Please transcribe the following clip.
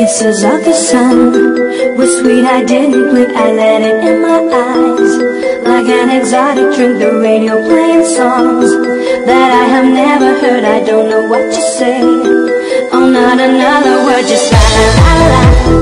kisses of the sun were sweet, I didn't blink, I let it in my eyes. Like an exotic drink, the radio playing songs that I have never heard. I don't know what to say. Oh, not another word, just la la la la.